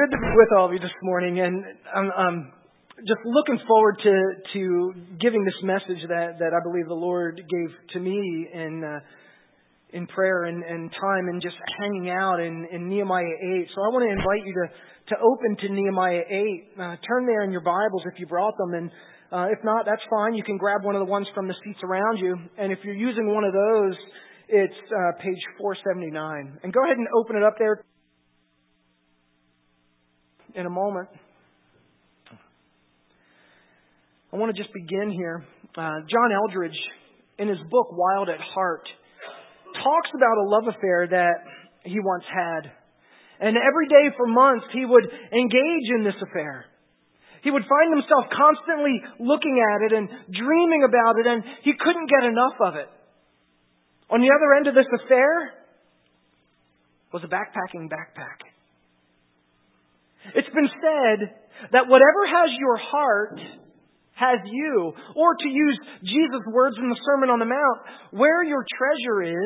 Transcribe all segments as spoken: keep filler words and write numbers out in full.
good to be with all of you this morning, and I'm, I'm just looking forward to to giving this message that, that I believe the Lord gave to me in uh, in prayer and, and time and just hanging out in, in Nehemiah eight. So I want to invite you to, to open to Nehemiah eight. Uh, turn there in your Bibles if you brought them, and uh, if not, that's fine. You can grab one of the ones from the seats around you, and if you're using one of those, it's uh, page four seventy-nine. And go ahead and open it up there. In a moment, I want to just begin here. Uh, John Eldredge, in his book Wild at Heart, talks about a love affair that he once had. And every day for months, he would engage in this affair. He would find himself constantly looking at it and dreaming about it, and he couldn't get enough of it. On the other end of this affair was a backpacking backpack. It's been said that whatever has your heart has you. Or to use Jesus' words in the Sermon on the Mount, where your treasure is,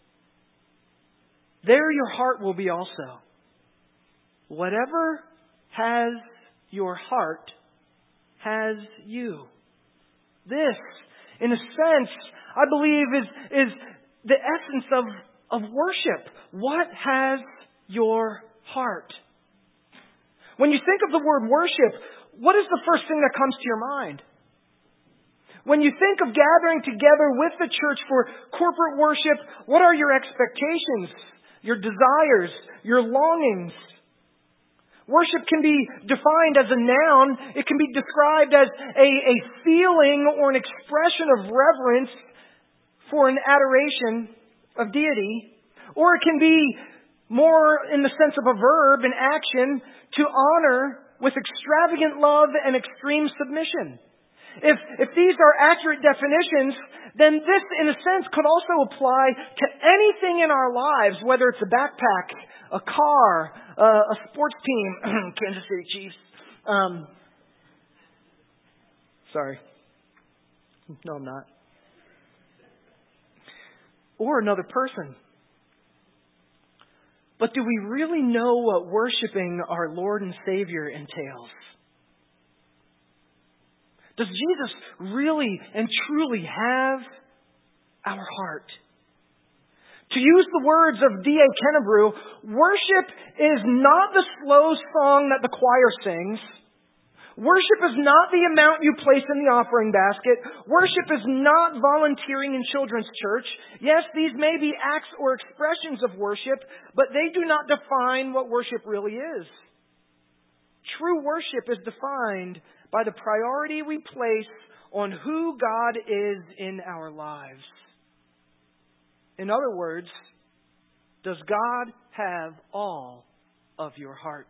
there your heart will be also. Whatever has your heart has you. This, in a sense, I believe is, is the essence of, of worship. What has your heart? When you think of the word worship, what is the first thing that comes to your mind? When you think of gathering together with the church for corporate worship, what are your expectations, your desires, your longings? Worship can be defined as a noun. It can be described as a, a feeling or an expression of reverence for an adoration of deity. Or it can be more in the sense of a verb, an action, to honor with extravagant love and extreme submission. If, if these are accurate definitions, then this, in a sense, could also apply to anything in our lives, whether it's a backpack, a car, uh, a sports team, Kansas City Chiefs. Um, sorry. No, I'm not. Or another person. But do we really know what worshiping our Lord and Savior entails? Does Jesus really and truly have our heart? To use the words of D A Kennebrew, worship is not the slow song that the choir sings. Worship is not the amount you place in the offering basket. Worship is not volunteering in children's church. Yes, these may be acts or expressions of worship, but they do not define what worship really is. True worship is defined by the priority we place on who God is in our lives. In other words, does God have all of your heart?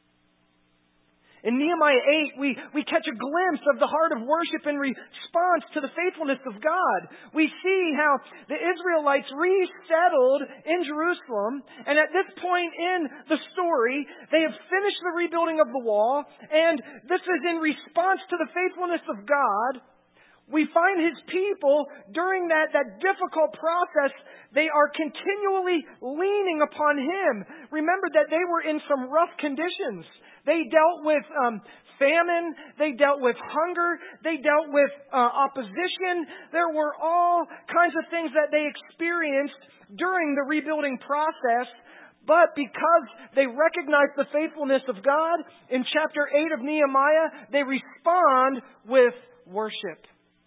In Nehemiah eight, we, we catch a glimpse of the heart of worship in response to the faithfulness of God. We see how the Israelites resettled in Jerusalem, and at this point in the story, they have finished the rebuilding of the wall, and this is in response to the faithfulness of God. We find His people, during that, that difficult process, they are continually leaning upon Him. Remember that they were in some rough conditions. They dealt with um, famine. They dealt with hunger. They dealt with uh, opposition. There were all kinds of things that they experienced during the rebuilding process. But because they recognized the faithfulness of God, in chapter eight of Nehemiah, they respond with worship.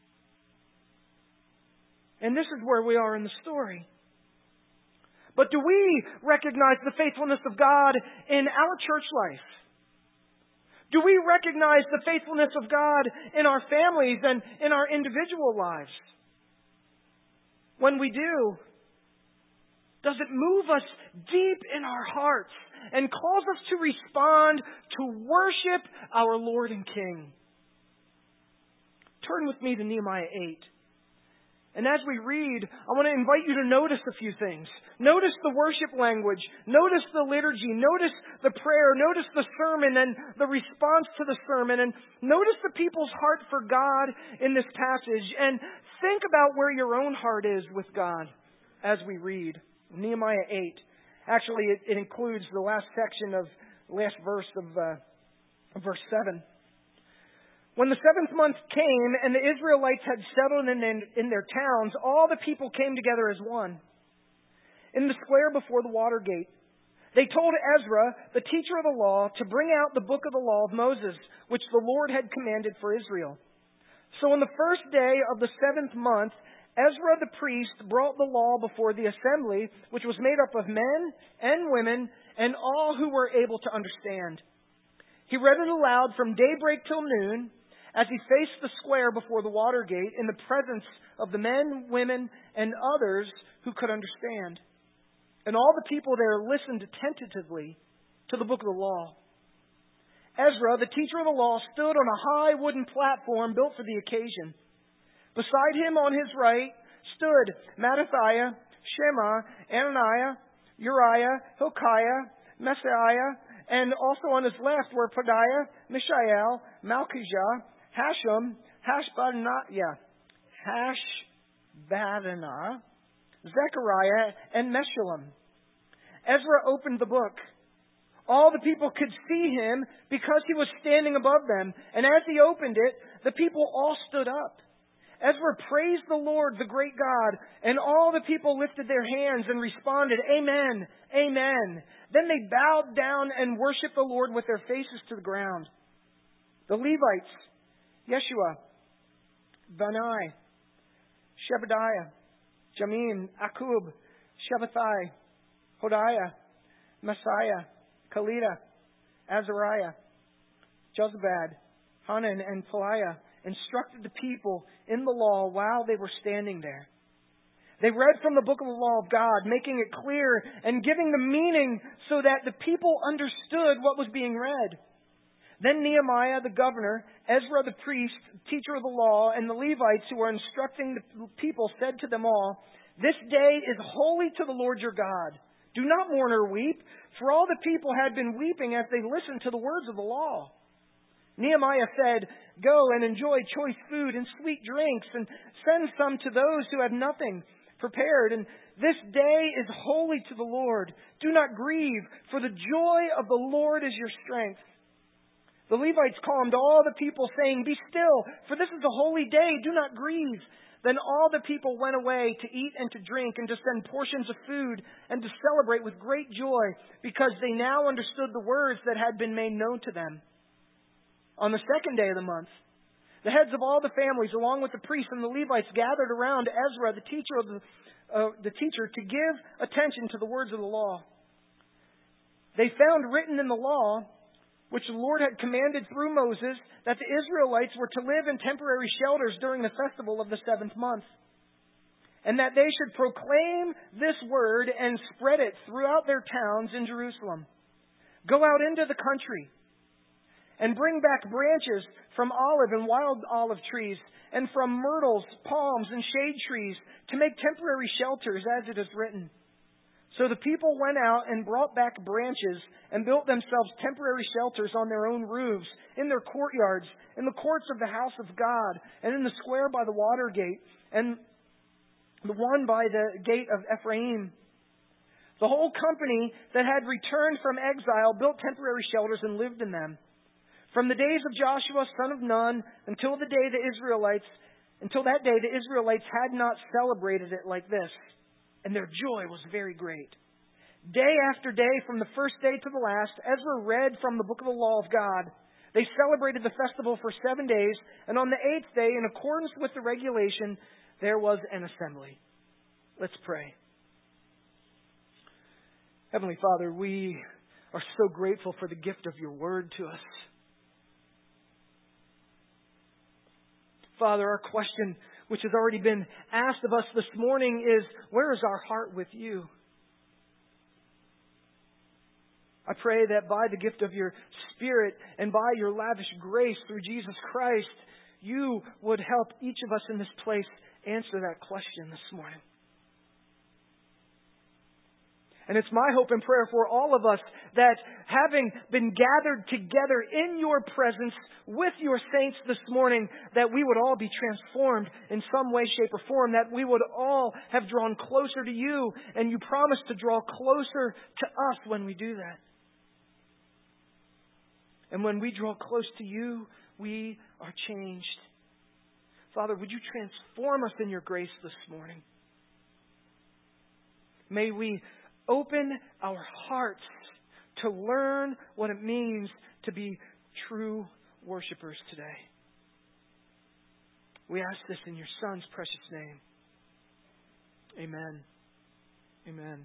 And this is where we are in the story. But do we recognize the faithfulness of God in our church life? Do we recognize the faithfulness of God in our families and in our individual lives? When we do, does it move us deep in our hearts and cause us to respond to worship our Lord and King? Turn with me to Nehemiah eight. And as we read, I want to invite you to notice a few things. Notice the worship language. Notice the liturgy. Notice the prayer. Notice the sermon and the response to the sermon. And notice the people's heart for God in this passage. And think about where your own heart is with God as we read Nehemiah eight. Actually, it, it includes the last section of the last verse of uh, verse seven. When the seventh month came and the Israelites had settled in, in, in their towns, all the people came together as one in the square before the water gate. They told Ezra, the teacher of the law, to bring out the book of the law of Moses, which the Lord had commanded for Israel. So on the first day of the seventh month, Ezra the priest brought the law before the assembly, which was made up of men and women and all who were able to understand. He read it aloud from daybreak till noon, as he faced the square before the water gate in the presence of the men, women, and others who could understand. And all the people there listened attentively to the book of the law. Ezra, the teacher of the law, stood on a high wooden platform built for the occasion. Beside him on his right stood Mattithiah, Shema, Ananiah, Uriah, Hilkiah, Messiah, and also on his left were Pedaiah, Mishael, Malchijah, Hashum, Hashbadaniah, Hashbadaniah, Zechariah, and Meshullam. Ezra opened the book. All the people could see him because he was standing above them. And as he opened it, the people all stood up. Ezra praised the Lord, the great God, and all the people lifted their hands and responded, Amen, Amen. Then they bowed down and worshiped the Lord with their faces to the ground. The Levites, Yeshua, Bani, Shebadiah, Jamin, Akub, Shabbathai, Hodiah, Messiah, Kalida, Azariah, Jozabad, Hanan, and Peliah instructed the people in the law while they were standing there. They read from the book of the law of God, making it clear and giving the meaning so that the people understood what was being read. Then Nehemiah the governor, Ezra the priest, teacher of the law, and the Levites who were instructing the people said to them all, This day is holy to the Lord your God. Do not mourn or weep, for all the people had been weeping as they listened to the words of the law. Nehemiah said, Go and enjoy choice food and sweet drinks, and send some to those who have nothing prepared. And this day is holy to the Lord. Do not grieve, for the joy of the Lord is your strength. The Levites calmed all the people, saying, Be still, for this is a holy day. Do not grieve. Then all the people went away to eat and to drink and to send portions of food and to celebrate with great joy, because they now understood the words that had been made known to them. On the second day of the month, the heads of all the families, along with the priests and the Levites, gathered around Ezra, the teacher of the, uh, the teacher, to give attention to the words of the law. They found written in the law, which the Lord had commanded through Moses, that the Israelites were to live in temporary shelters during the festival of the seventh month, and that they should proclaim this word and spread it throughout their towns in Jerusalem. Go out into the country and bring back branches from olive and wild olive trees, and from myrtles, palms, and shade trees, to make temporary shelters, as it is written. So the people went out and brought back branches and built themselves temporary shelters on their own roofs, in their courtyards, in the courts of the house of God, and in the square by the water gate, and the one by the gate of Ephraim. The whole company that had returned from exile built temporary shelters and lived in them. From the days of Joshua, son of Nun, until the day the Israelites, until that day the Israelites had not celebrated it like this, and their joy was very great. Day after day, from the first day to the last, Ezra read from the book of the law of God. They celebrated the festival for seven days, and on the eighth day, in accordance with the regulation, there was an assembly. Let's pray. Heavenly Father, we are so grateful for the gift of your word to us. Father, our question, which has already been asked of us this morning, is, where is our heart with you? I pray that by the gift of your Spirit and by your lavish grace through Jesus Christ, you would help each of us in this place answer that question this morning. And it's my hope and prayer for all of us that, having been gathered together in your presence with your saints this morning, that we would all be transformed in some way, shape, or form, that we would all have drawn closer to you, and you promise to draw closer to us when we do that. And when we draw close to you, we are changed. Father, would you transform us in your grace this morning? May we open our hearts to learn what it means to be true worshipers today. We ask this in your Son's precious name. Amen. Amen.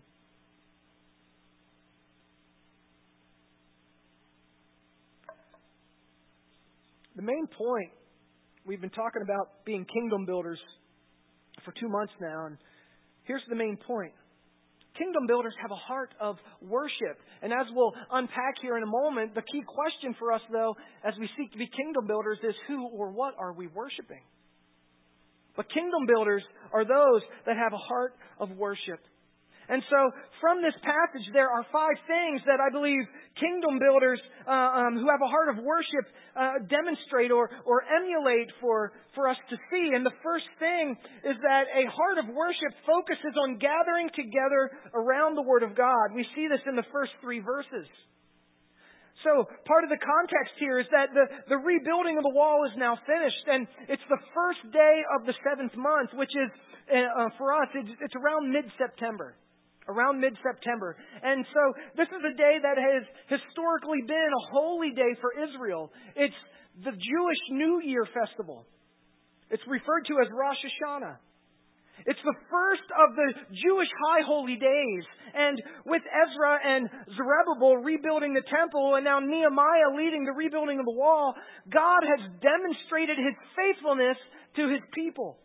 The main point, we've been talking about being kingdom builders for two months now, and here's the main point. Kingdom builders have a heart of worship. And as we'll unpack here in a moment, the key question for us, though, as we seek to be kingdom builders is who or what are we worshiping? But kingdom builders are those that have a heart of worship. And so from this passage, there are five things that I believe kingdom builders uh, um, who have a heart of worship uh, demonstrate or, or emulate for, for us to see. And the first thing is that a heart of worship focuses on gathering together around the Word of God. We see this in the first three verses. So part of the context here is that the, the rebuilding of the wall is now finished. And it's the first day of the seventh month, which is, uh, for us, it's, it's around mid-September. Around mid-September. And so this is a day that has historically been a holy day for Israel. It's the Jewish New Year festival. It's referred to as Rosh Hashanah. It's the first of the Jewish high holy days. And with Ezra and Zerubbabel rebuilding the temple and now Nehemiah leading the rebuilding of the wall, God has demonstrated His faithfulness to His people.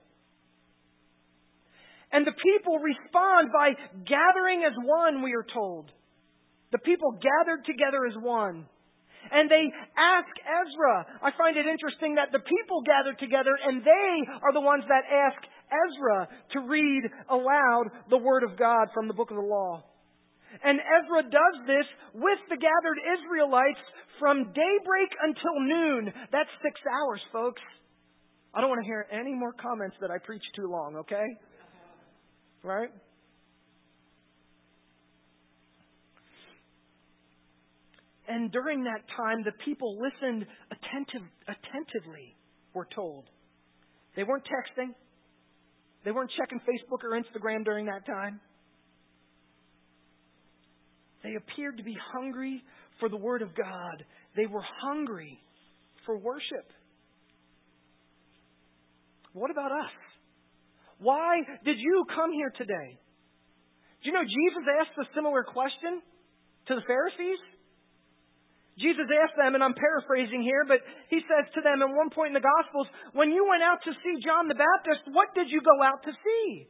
And the people respond by gathering as one, we are told. The people gathered together as one. And they ask Ezra. I find it interesting that the people gathered together and they are the ones that ask Ezra to read aloud the Word of God from the book of the law. And Ezra does this with the gathered Israelites from daybreak until noon. That's six hours, folks. I don't want to hear any more comments that I preach too long, okay? Right? And during that time, the people listened attentive, attentively, we're told. They weren't texting. They weren't checking Facebook or Instagram during that time. They appeared to be hungry for the Word of God. They were hungry for worship. What about us? Why did you come here today? Do you know Jesus asked a similar question to the Pharisees? Jesus asked them, and I'm paraphrasing here, but He says to them at one point in the Gospels, when you went out to see John the Baptist, what did you go out to see?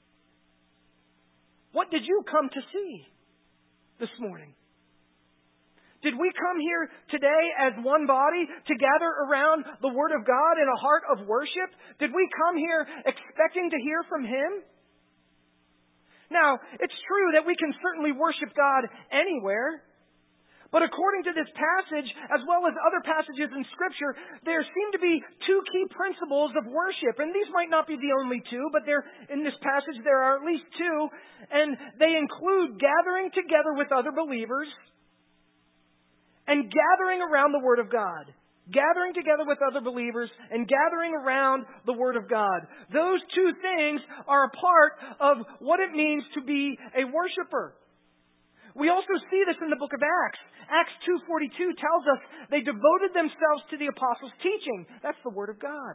What did you come to see this morning? Did we come here today as one body to gather around the Word of God in a heart of worship? Did we come here expecting to hear from Him? Now, it's true that we can certainly worship God anywhere. But according to this passage, as well as other passages in Scripture, there seem to be two key principles of worship. And these might not be the only two, but there, in this passage there are at least two. And they include gathering together with other believers and gathering around the Word of God. Gathering together with other believers and gathering around the Word of God. Those two things are a part of what it means to be a worshiper. We also see this in the book of Acts. Acts two forty-two tells us they devoted themselves to the apostles' teaching. That's the Word of God.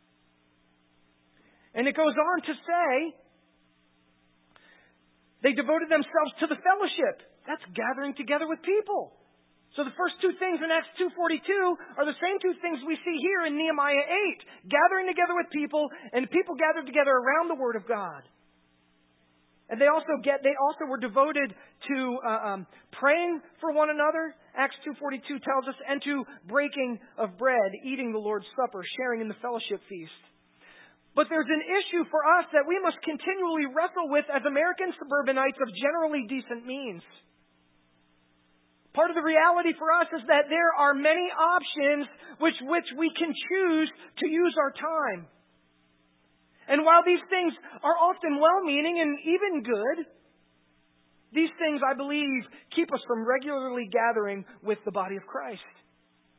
And it goes on to say they devoted themselves to the fellowship. That's gathering together with people. So the first two things in Acts two forty-two are the same two things we see here in Nehemiah eight. Gathering together with people, and people gathered together around the Word of God. And they also get they also were devoted to uh, um, praying for one another. Acts two forty-two tells us, and to breaking of bread, eating the Lord's Supper, sharing in the fellowship feast. But there's an issue for us that we must continually wrestle with as American suburbanites of generally decent means. Part of the reality for us is that there are many options which which we can choose to use our time. And while these things are often well-meaning and even good, these things, I believe, keep us from regularly gathering with the body of Christ.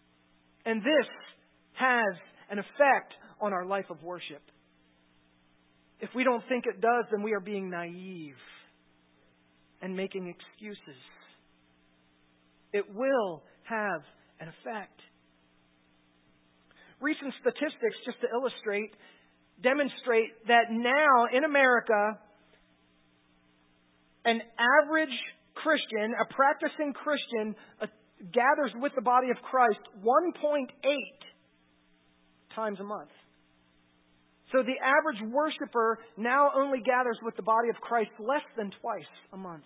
And this has an effect on our life of worship. If we don't think it does, then we are being naive and making excuses. It will have an effect. Recent statistics, just to illustrate, demonstrate that now in America, an average Christian, a practicing Christian, uh, gathers with the body of Christ one point eight times a month. So the average worshiper now only gathers with the body of Christ less than twice a month.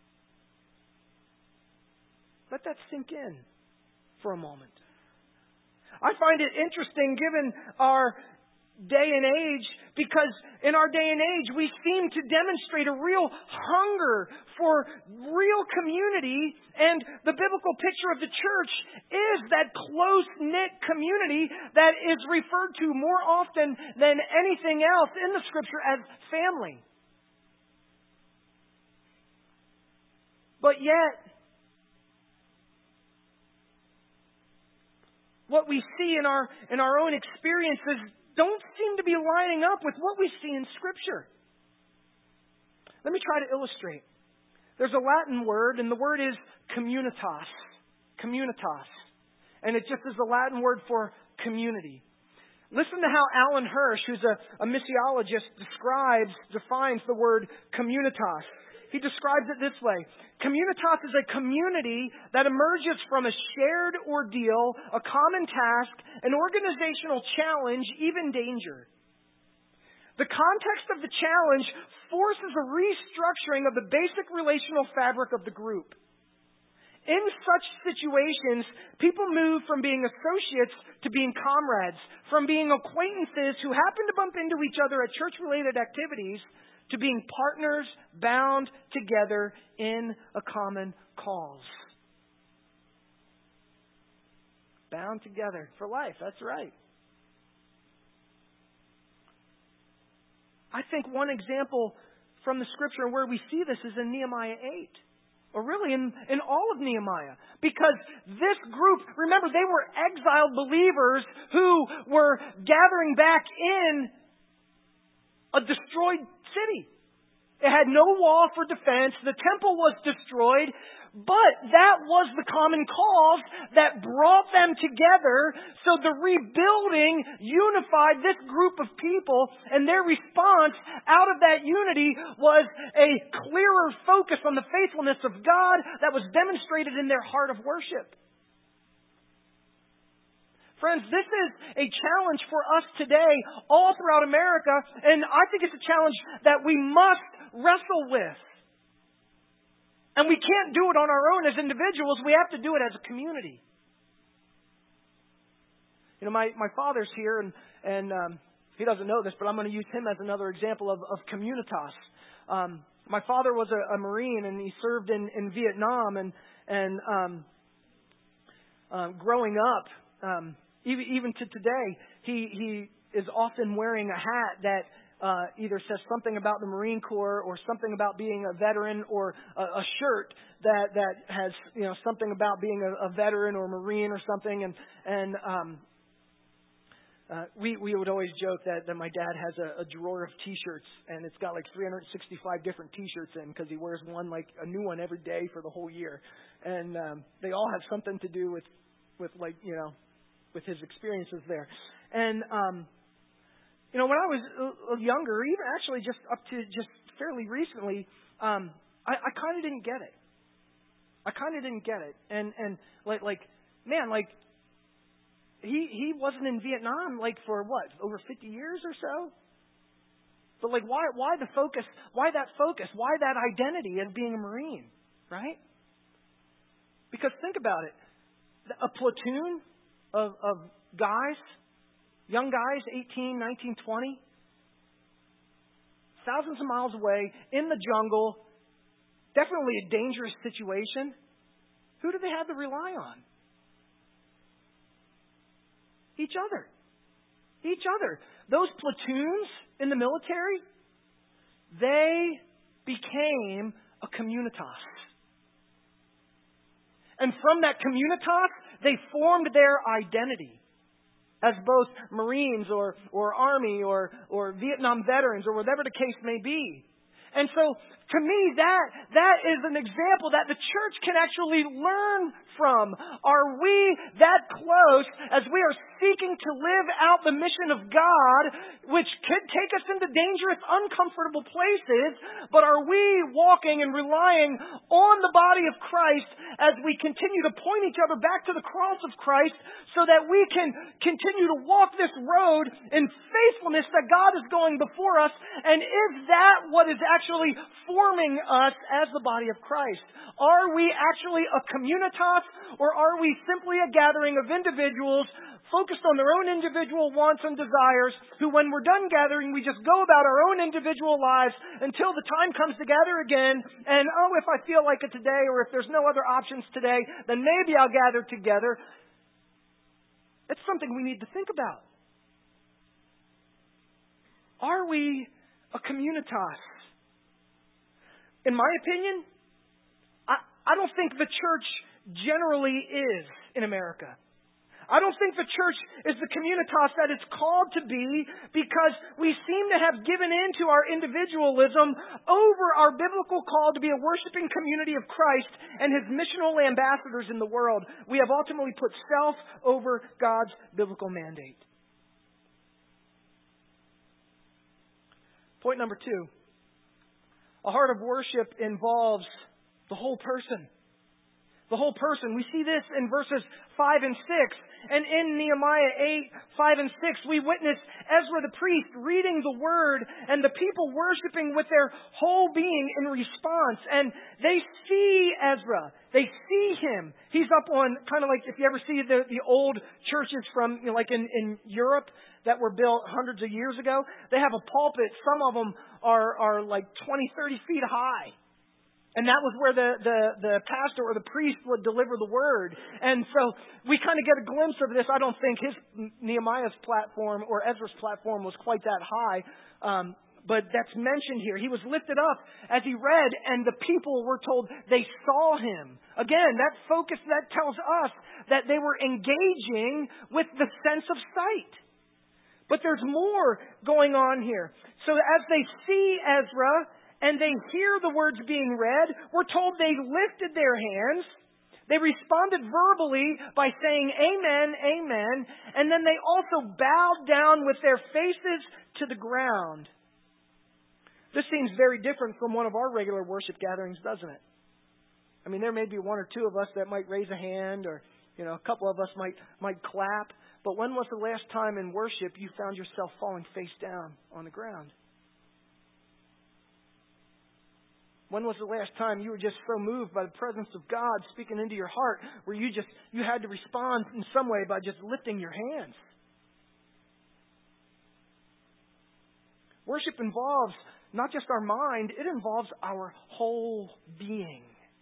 Let that sink in for a moment. I find it interesting given our day and age, because in our day and age we seem to demonstrate a real hunger for real community, and the biblical picture of the church is that close-knit community that is referred to more often than anything else in the Scripture as family. But yet, what we see in our in our own experiences don't seem to be lining up with what we see in Scripture. Let me try to illustrate. There's a Latin word, and the word is communitas. Communitas. And it just is the Latin word for community. Listen to how Alan Hirsch, who's a, a missiologist, describes, defines the word communitas. He describes it this way. Communitas is a community that emerges from a shared ordeal, a common task, an organizational challenge, even danger. The context of the challenge forces a restructuring of the basic relational fabric of the group. In such situations, people move from being associates to being comrades, from being acquaintances who happen to bump into each other at church-related activities, to being partners bound together in a common cause. Bound together for life, that's right. I think one example from the Scripture where we see this is in Nehemiah eight. Or really in, in all of Nehemiah. Because this group, remember, they were exiled believers who were gathering back in a destroyed city. It had no wall for defense. The temple was destroyed. But that was the common cause that brought them together. So the rebuilding unified this group of people, and their response out of that unity was a clearer focus on the faithfulness of God that was demonstrated in their heart of worship. Friends, this is a challenge for us today all throughout America, and I think it's a challenge that we must wrestle with. And we can't do it on our own as individuals. We have to do it as a community. You know, my, my father's here, and, and um, he doesn't know this, but I'm going to use him as another example of, of communitas. Um, my father was a, a Marine, and he served in, in Vietnam. And, and um, uh, growing up, um, even, even to today, he, he is often wearing a hat that Uh, either says something about the Marine Corps or something about being a veteran, or a, a shirt that, that has, you know, something about being a, a veteran or Marine or something. And, and um, uh, we, we would always joke that, that my dad has a, a drawer of T-shirts, and it's got like three hundred sixty-five different T-shirts in, because he wears one, like a new one every day for the whole year. And um, they all have something to do with, with like, you know, with his experiences there. And, um, You know, when I was younger, even actually just up to just fairly recently, um, I, I kind of didn't get it. I kind of didn't get it. And and like like man, like he he wasn't in Vietnam like for what, over fifty years or so. But like why why the focus? Why that focus? Why that identity as being a Marine, right? Because think about it, a platoon of of guys. Young guys, eighteen, nineteen, twenty, thousands of miles away, in the jungle, definitely a dangerous situation. Who do they have to rely on? Each other. Each other. Those platoons in the military, they became a communitas. And from that communitas, they formed their identity as both Marines or, or Army or, or Vietnam veterans or whatever the case may be. And so, to me, that that is an example that the church can actually learn from. Are we that close as we are seeking to live out the mission of God, which could take us into dangerous, uncomfortable places, but are we walking and relying on the body of Christ as we continue to point each other back to the cross of Christ so that we can continue to walk this road in faithfulness that God is going before us? And is that what is actually forming us as the body of Christ? Are we actually a communitas, or are we simply a gathering of individuals focused on their own individual wants and desires, who when we're done gathering, we just go about our own individual lives until the time comes to gather again, and oh, if I feel like it today, or if there's no other options today, then maybe I'll gather together. It's something we need to think about. Are we a communitas? In my opinion, I, I don't think the church generally is in America. I don't think the church is the communitas that it's called to be, because we seem to have given in to our individualism over our biblical call to be a worshiping community of Christ and His missional ambassadors in the world. We have ultimately put self over God's biblical mandate. Point number two. A heart of worship involves the whole person. The whole person. We see this in verses five and six. And in Nehemiah eight, five and six, we witness Ezra the priest reading the word and the people worshiping with their whole being in response. And they see Ezra. They see him. He's up on, kind of like if you ever see the, the old churches from, you know, like in, in Europe that were built hundreds of years ago. They have a pulpit. Some of them are, are like twenty, thirty feet high. And that was where the, the, the pastor or the priest would deliver the word. And so we kind of get a glimpse of this. I don't think his Nehemiah's platform or Ezra's platform was quite that high. Um, but that's mentioned here. He was lifted up as he read, and the people were told they saw him. Again, that focus, that tells us that they were engaging with the sense of sight. But there's more going on here. So as they see Ezra and they hear the words being read, we're told they lifted their hands. They responded verbally by saying amen, amen. And then they also bowed down with their faces to the ground. This seems very different from one of our regular worship gatherings, doesn't it? I mean, there may be one or two of us that might raise a hand, or, you know, a couple of us might, might clap. But when was the last time in worship you found yourself falling face down on the ground? When was the last time you were just so moved by the presence of God speaking into your heart where you just you had to respond in some way by just lifting your hands? Worship involves not just our mind, it involves our whole being.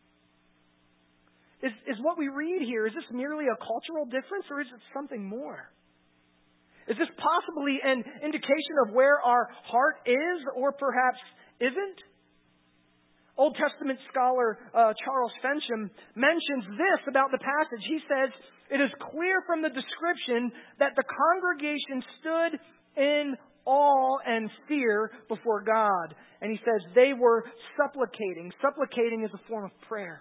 Is, is what we read here, is this merely a cultural difference, or is it something more? Is this possibly an indication of where our heart is, or perhaps isn't? Old Testament scholar uh, Charles Fensham mentions this about the passage. He says, "It is clear from the description that the congregation stood in awe and fear before God." And he says they were supplicating. Supplicating is a form of prayer.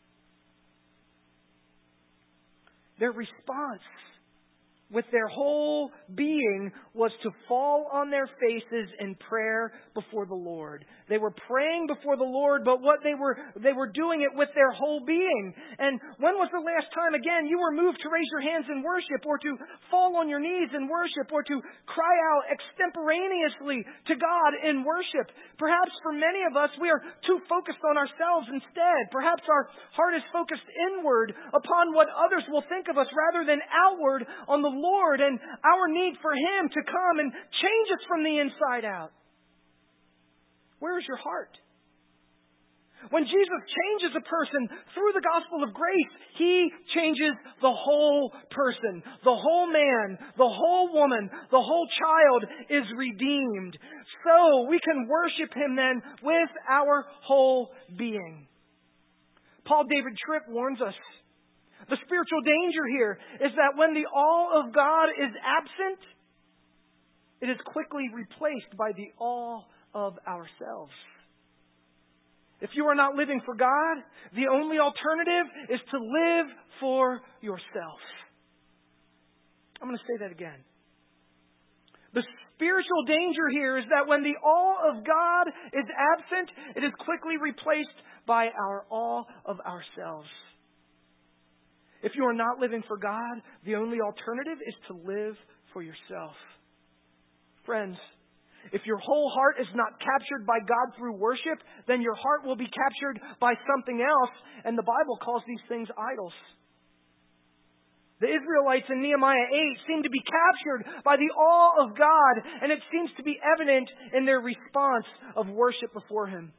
Their response with their whole being was to fall on their faces in prayer before the Lord. They were praying before the Lord, but what they were they were doing it with their whole being. And when was the last time, again, you were moved to raise your hands in worship, or to fall on your knees in worship, or to cry out extemporaneously to God in worship? Perhaps for many of us, we are too focused on ourselves instead. Perhaps our heart is focused inward upon what others will think of us rather than outward on the Lord and our need for Him to come and change us from the inside out. Where is your heart? When Jesus changes a person through the gospel of grace, He changes the whole person. The whole man, the whole woman, the whole child is redeemed. So we can worship Him then with our whole being. Paul David Tripp warns us The spiritual danger here is that when the all of God is absent, it is quickly replaced by the all of ourselves. If you are not living for God, the only alternative is to live for yourself. I'm going to say that again. The spiritual danger here is that when the all of God is absent, it is quickly replaced by our all of ourselves. If you are not living for God, the only alternative is to live for yourself. Friends, if your whole heart is not captured by God through worship, then your heart will be captured by something else, and the Bible calls these things idols. The Israelites in Nehemiah eight seem to be captured by the awe of God, and it seems to be evident in their response of worship before Him.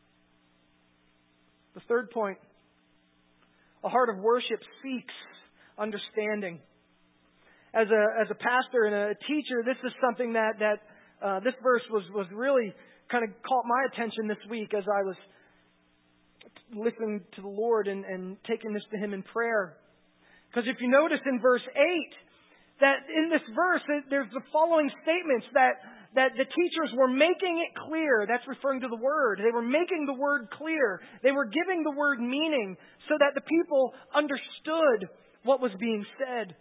The third point, a heart of worship seeks understanding. As a as a pastor and a teacher, this is something that that uh, this verse was was really kind of caught my attention this week as I was listening to the Lord and, and taking this to Him in prayer. Because if you notice in verse eight, that in this verse, there's the following statements that, that the teachers were making it clear. That's referring to the Word. They were making the Word clear. They were giving the Word meaning so that the people understood what was being said.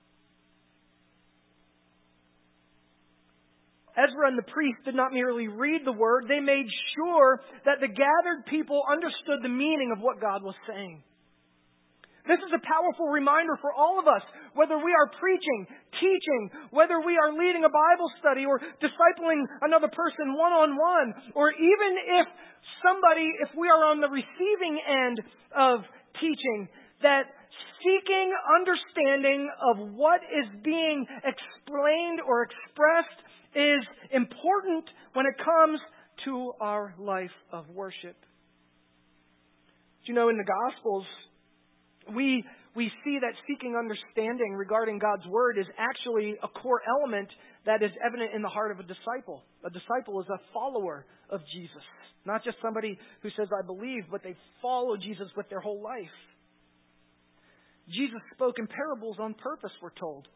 Ezra and the priest did not merely read the Word. They made sure that the gathered people understood the meaning of what God was saying. This is a powerful reminder for all of us, whether we are preaching, teaching, whether we are leading a Bible study or discipling another person one-on-one, or even if somebody, if we are on the receiving end of teaching, that seeking understanding of what is being explained or expressed is important when it comes to our life of worship. Do you know, in the Gospels, We we see that seeking understanding regarding God's Word is actually a core element that is evident in the heart of a disciple. A disciple is a follower of Jesus. Not just somebody who says, I believe, but they follow Jesus with their whole life. Jesus spoke in parables on purpose, we're told.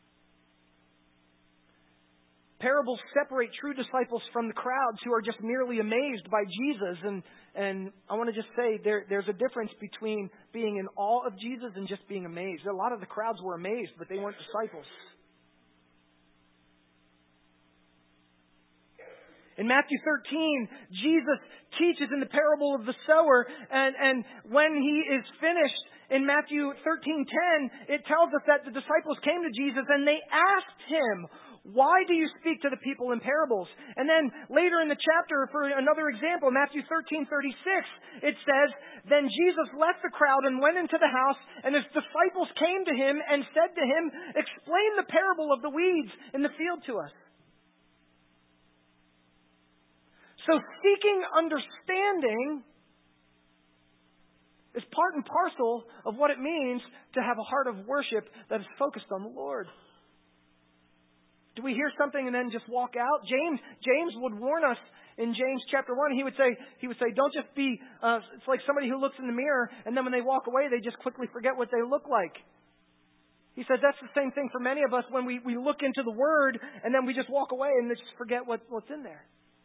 Parables separate true disciples from the crowds who are just merely amazed by Jesus. And and I want to just say there, there's a difference between being in awe of Jesus and just being amazed. A lot of the crowds were amazed, but they weren't disciples. In Matthew thirteen, Jesus teaches in the parable of the sower, and, and when he is finished, in Matthew thirteen ten, it tells us that the disciples came to Jesus and they asked Him, why do you speak to the people in parables? And then later in the chapter, for another example, Matthew thirteen thirty-six, it says, then Jesus left the crowd and went into the house, and His disciples came to Him and said to Him, explain the parable of the weeds in the field to us. So seeking understanding is part and parcel of what it means to have a heart of worship that is focused on the Lord. Do we hear something and then just walk out? James James would warn us in James chapter one. He would say, he would say, don't just be, uh, it's like somebody who looks in the mirror and then when they walk away, they just quickly forget what they look like. He says that's the same thing for many of us when we, we look into the Word and then we just walk away and just forget what, what's in there.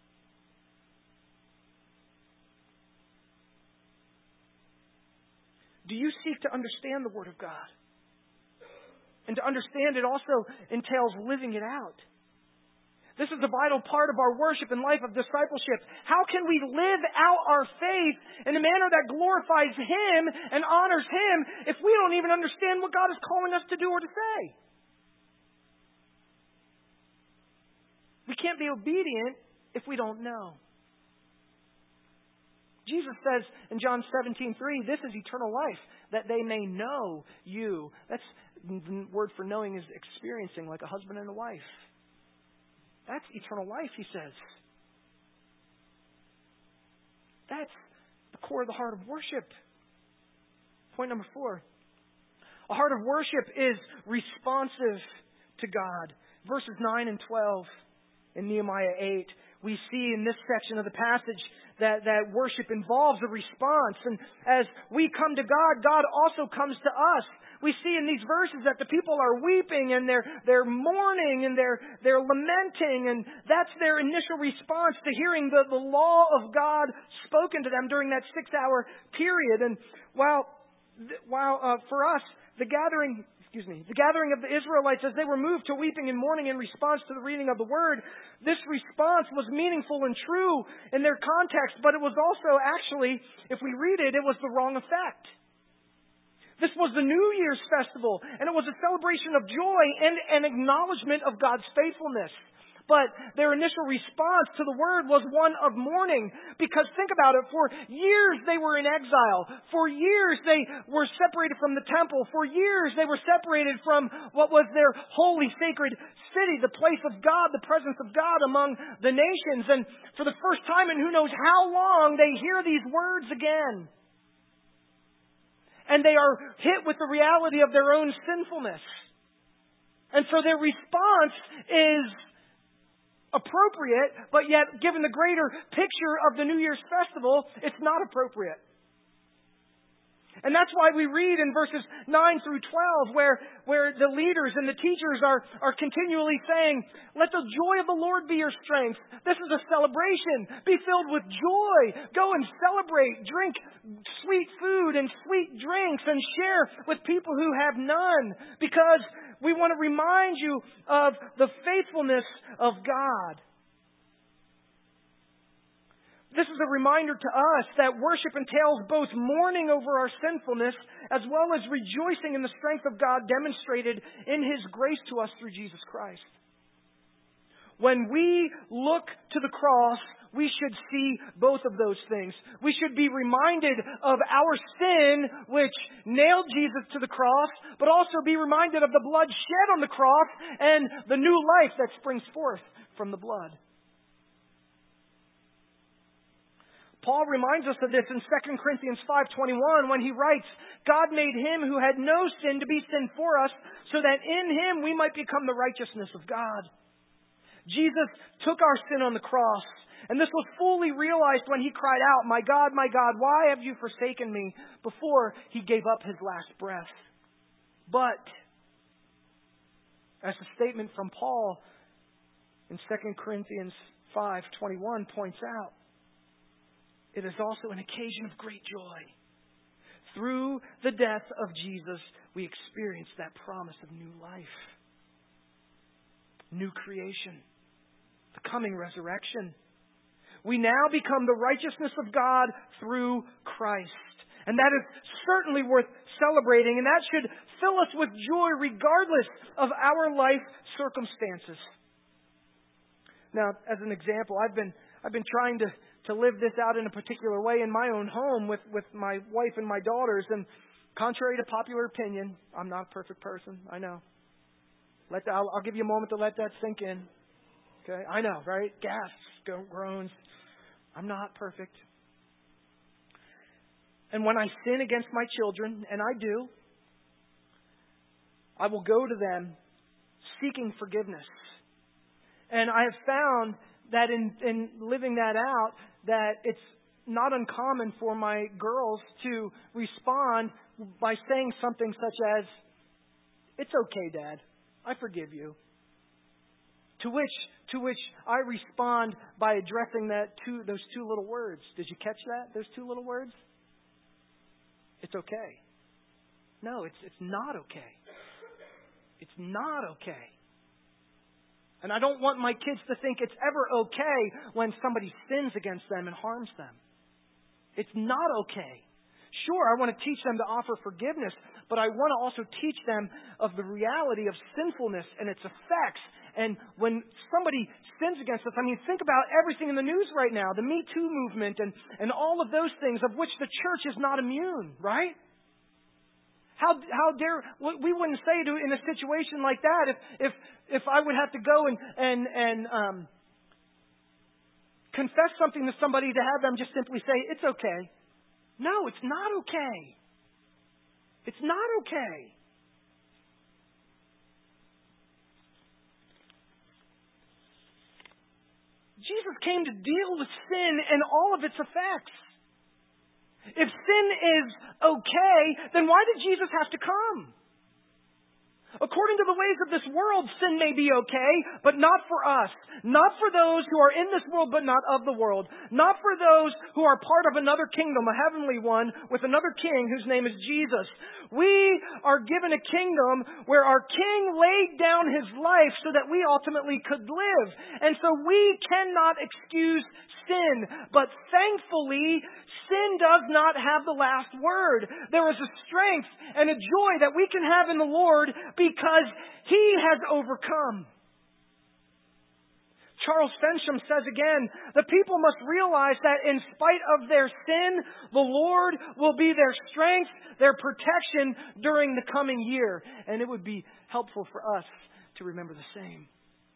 Do you seek to understand the Word of God? And to understand it also entails living it out. This is a vital part of our worship and life of discipleship. How can we live out our faith in a manner that glorifies Him and honors Him if we don't even understand what God is calling us to do or to say? We can't be obedient if we don't know. Jesus says in John seventeen three, this is eternal life, that they may know you. That's the word for knowing is experiencing, like a husband and a wife. That's eternal life, he says. That's the core of the heart of worship. Point number four. A heart of worship is responsive to God. Verses nine and twelve in Nehemiah eight, we see in this section of the passage that, that worship involves a response. And as we come to God, God also comes to us. we see in these verses that the people are weeping and they're, they're mourning and they're, they're lamenting, and that's their initial response to hearing the, the law of God spoken to them during that six-hour period. And while, while uh, for us, the gathering, excuse me, the gathering of the Israelites as they were moved to weeping and mourning in response to the reading of the Word, this response was meaningful and true in their context, but it was also actually, if we read it, it was the wrong effect. This was the New Year's festival, and it was a celebration of joy and an acknowledgement of God's faithfulness. But their initial response to the Word was one of mourning. Because think about it, for years they were in exile. For years they were separated from the temple. For years they were separated from what was their holy, sacred city, the place of God, the presence of God among the nations. And for the first time in who knows how long, they hear these words again. And they are hit with the reality of their own sinfulness. And so their response is appropriate, but yet, given the greater picture of the New Year's festival, it's not appropriate. And that's why we read in verses nine through twelve where, where the leaders and the teachers are, are continually saying, let the joy of the Lord be your strength. This is a celebration. Be filled with joy. Go and celebrate. Drink sweet food and sweet drinks and share with people who have none. Because we want to remind you of the faithfulness of God. This is a reminder to us that worship entails both mourning over our sinfulness as well as rejoicing in the strength of God demonstrated in His grace to us through Jesus Christ. When we look to the cross, we should see both of those things. We should be reminded of our sin, which nailed Jesus to the cross, but also be reminded of the blood shed on the cross and the new life that springs forth from the blood. Paul reminds us of this in Second Corinthians five twenty-one when he writes, God made Him who had no sin to be sin for us, so that in Him we might become the righteousness of God. Jesus took our sin on the cross, and this was fully realized when He cried out, my God, my God, why have you forsaken me? Before He gave up His last breath. But, as the statement from Paul in Second Corinthians five twenty-one points out, it is also an occasion of great joy. Through the death of Jesus, we experience that promise of new life, new creation, the coming resurrection. We now become the righteousness of God through Christ. And that is certainly worth celebrating, and that should fill us with joy regardless of our life circumstances. Now, as an example, I've been I've been trying to to live this out in a particular way in my own home with, with my wife and my daughters. And contrary to popular opinion, I'm not a perfect person. I know. Let the, I'll, I'll give you a moment to let that sink in. Okay, I know, right? Gasps, groans. I'm not perfect. And when I sin against my children, and I do, I will go to them seeking forgiveness. And I have found that in, in living that out, that it's not uncommon for my girls to respond by saying something such as, it's okay, Dad, I forgive you. To which, to which I respond by addressing that two, those two little words. Did you catch that? Those two little words? It's okay. No, it's it's not okay. It's not okay. And I don't want my kids to think it's ever okay when somebody sins against them and harms them. It's not okay. Sure, I want to teach them to offer forgiveness, but I want to also teach them of the reality of sinfulness and its effects. And when somebody sins against us, I mean, think about everything in the news right now, the Me Too movement and, and all of those things of which the church is not immune, right? How how dare we wouldn't say to in a situation like that if if if I would have to go and and and um, confess something to somebody to have them just simply say it's okay. No, it's not okay. It's not okay. Jesus came to deal with sin and all of its effects. If sin is okay, then why did Jesus have to come? According to the ways of this world, sin may be okay, but not for us. Not for those who are in this world, but not of the world. Not for those who are part of another kingdom, a heavenly one, with another king whose name is Jesus. We are given a kingdom where our king laid down his life so that we ultimately could live. And so we cannot excuse sin. But thankfully, sin does not have the last word. There is a strength and a joy that we can have in the Lord because He has overcome. Charles Fensham says again, the people must realize that in spite of their sin, the Lord will be their strength, their protection during the coming year. And it would be helpful for us to remember the same.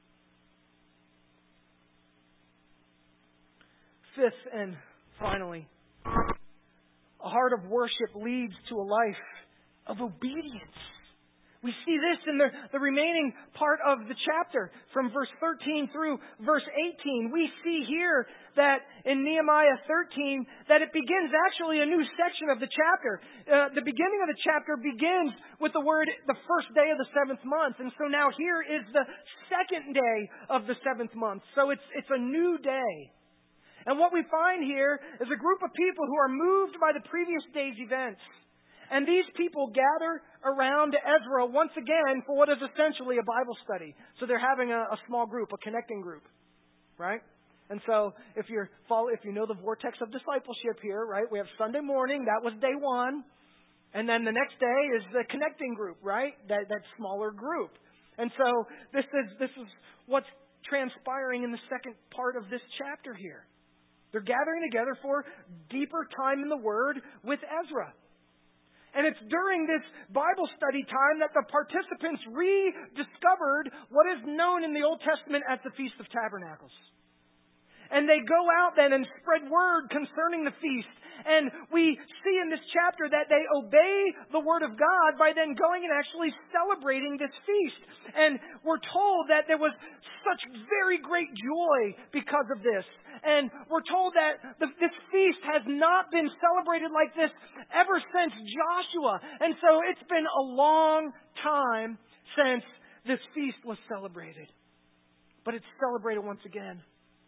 Fifth and finally, a heart of worship leads to a life of obedience. We see this in the, the remaining part of the chapter, from verse thirteen through verse eighteen. We see here that in Nehemiah thirteen, that it begins actually a new section of the chapter. Uh, the beginning of the chapter begins with the word, the first day of the seventh month. And so now here is the second day of the seventh month. So it's, it's a new day. And what we find here is a group of people who are moved by the previous day's events. And these people gather around Ezra once again for what is essentially a Bible study. So they're having a, a small group, a connecting group, right? And so if you're follow, if you know the vortex of discipleship here, right? We have Sunday morning, that was day one. And then the next day is the connecting group, right? That that smaller group. And so this is this is what's transpiring in the second part of this chapter here. They're gathering together for deeper time in the Word with Ezra. And it's during this Bible study time that the participants rediscovered what is known in the Old Testament as the Feast of Tabernacles. And they go out then and spread word concerning the feast. And we see in this chapter that they obey the Word of God by then going and actually celebrating this feast. And we're told that there was such very great joy because of this. And we're told that the, this feast has not been celebrated like this ever since Joshua. And so it's been a long time since this feast was celebrated. But it's celebrated once again.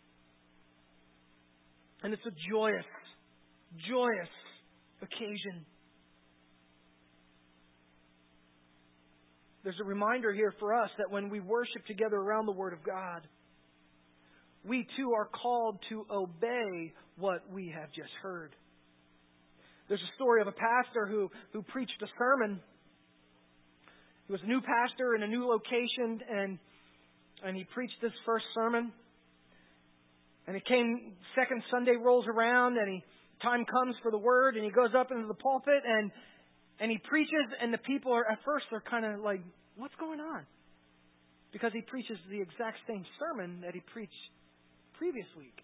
And it's a joyous, joyous occasion. There's a reminder here for us that when we worship together around the Word of God, we too are called to obey what we have just heard. There's a story of a pastor who, who preached a sermon. He was a new pastor in a new location, and and he preached this first sermon. And it came, second Sunday rolls around, and he time comes for the word, and he goes up into the pulpit, and and he preaches, and the people are, at first, they're kind of like, what's going on? Because he preaches the exact same sermon that he preached previous week.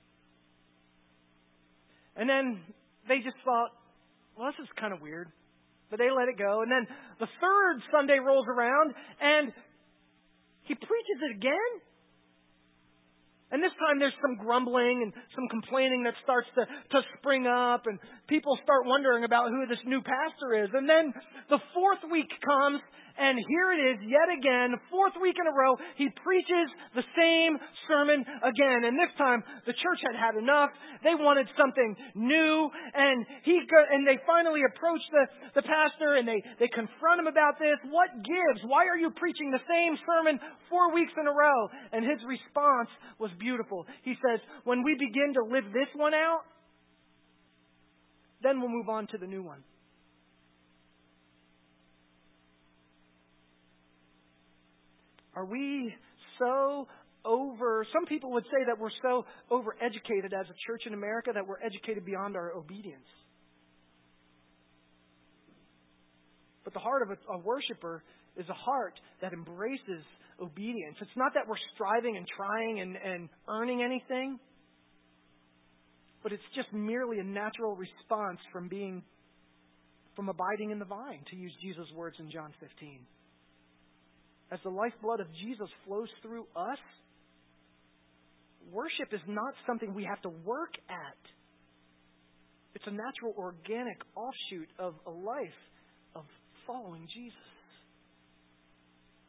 And then they just thought, well, this is kind of weird. But they let it go. And then the third Sunday rolls around, and he preaches it again. And this time there's some grumbling and some complaining that starts to, to spring up, and people start wondering about who this new pastor is. And then the fourth week comes, and here it is yet again, fourth week in a row, he preaches the same sermon again. And this time the church had had enough. They wanted something new, and he go- and they finally approach the, the pastor, and they, they confront him about this. What gives? Why are you preaching the same sermon four weeks in a row? And his response was beautiful. He says, when we begin to live this one out, then we'll move on to the new one. Are we so over, some people would say that we're so overeducated as a church in America that we're educated beyond our obedience. But the heart of a, a worshiper is a heart that embraces obedience. It's not that we're striving and trying and, and earning anything, but it's just merely a natural response from being, from abiding in the vine, to use Jesus' words in John fifteen. As the lifeblood of Jesus flows through us, worship is not something we have to work at. It's a natural, organic offshoot of a life of following Jesus.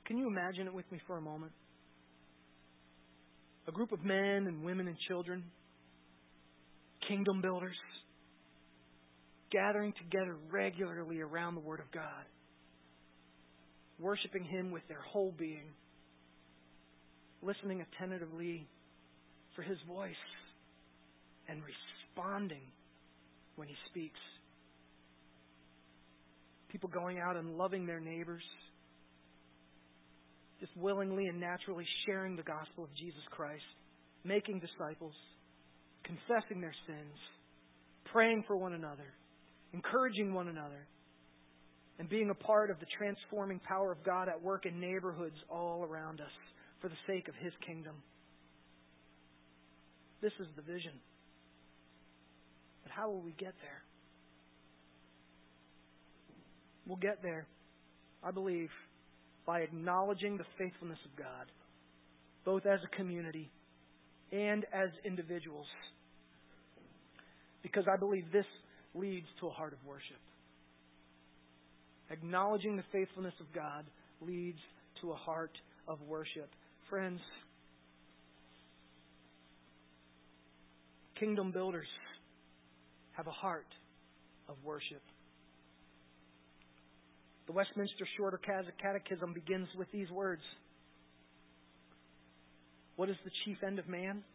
Can you imagine it with me for a moment? A group of men and women and children, kingdom builders, gathering together regularly around the Word of God, worshiping Him with their whole being, listening attentively for His voice, and responding when He speaks. People going out and loving their neighbors, just willingly and naturally sharing the gospel of Jesus Christ, making disciples, confessing their sins, praying for one another, encouraging one another, and being a part of the transforming power of God at work in neighborhoods all around us for the sake of His kingdom. This is the vision. But how will we get there? We'll get there, I believe, by acknowledging the faithfulness of God, both as a community and as individuals. Because I believe this leads to a heart of worship. Acknowledging the faithfulness of God leads to a heart of worship. Friends, kingdom builders have a heart of worship. The Westminster Shorter Catechism begins with these words. What is the chief end of man?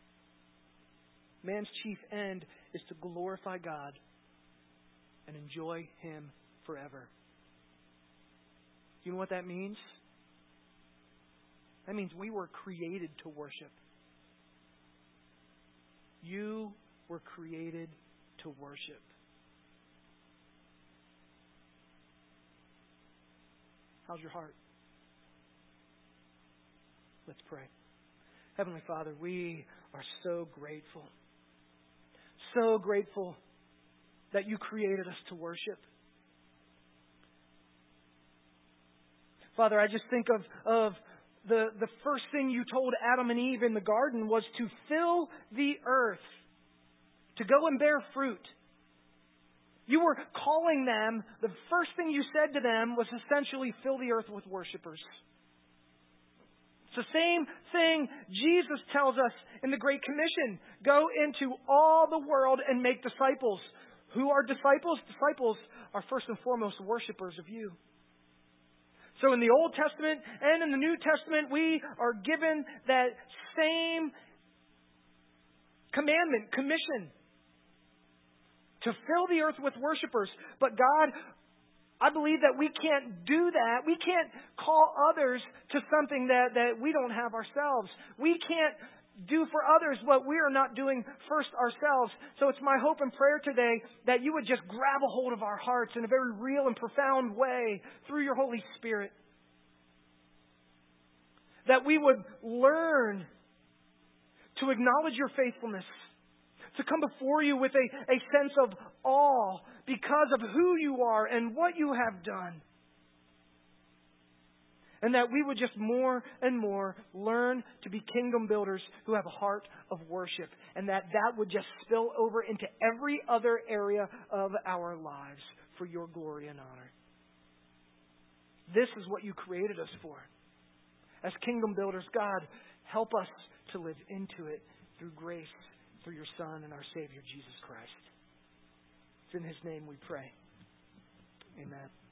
Man's chief end is to glorify God and enjoy Him forever. You know what that means? That means we were created to worship. You were created to worship. How's your heart? Let's pray. Heavenly Father, we are so grateful. So grateful that you created us to worship. Father, I just think of, of the, the first thing you told Adam and Eve in the garden was to fill the earth, to go and bear fruit. You were calling them, the first thing you said to them was essentially fill the earth with worshipers. It's the same thing Jesus tells us in the Great Commission. Go into all the world and make disciples. Who are disciples? Disciples are first and foremost worshipers of you. So in the Old Testament and in the New Testament, we are given that same commandment, commission, to fill the earth with worshipers. But God, I believe that we can't do that. We can't call others to something that, that we don't have ourselves. We can't do for others what we are not doing first ourselves. So it's my hope and prayer today that you would just grab a hold of our hearts in a very real and profound way through your Holy Spirit. That we would learn to acknowledge your faithfulness, to come before you with a, a sense of awe because of who you are and what you have done. And that we would just more and more learn to be kingdom builders who have a heart of worship. And that that would just spill over into every other area of our lives for your glory and honor. This is what you created us for. As kingdom builders, God, help us to live into it through grace, through your Son and our Savior, Jesus Christ. It's in His name we pray. Amen.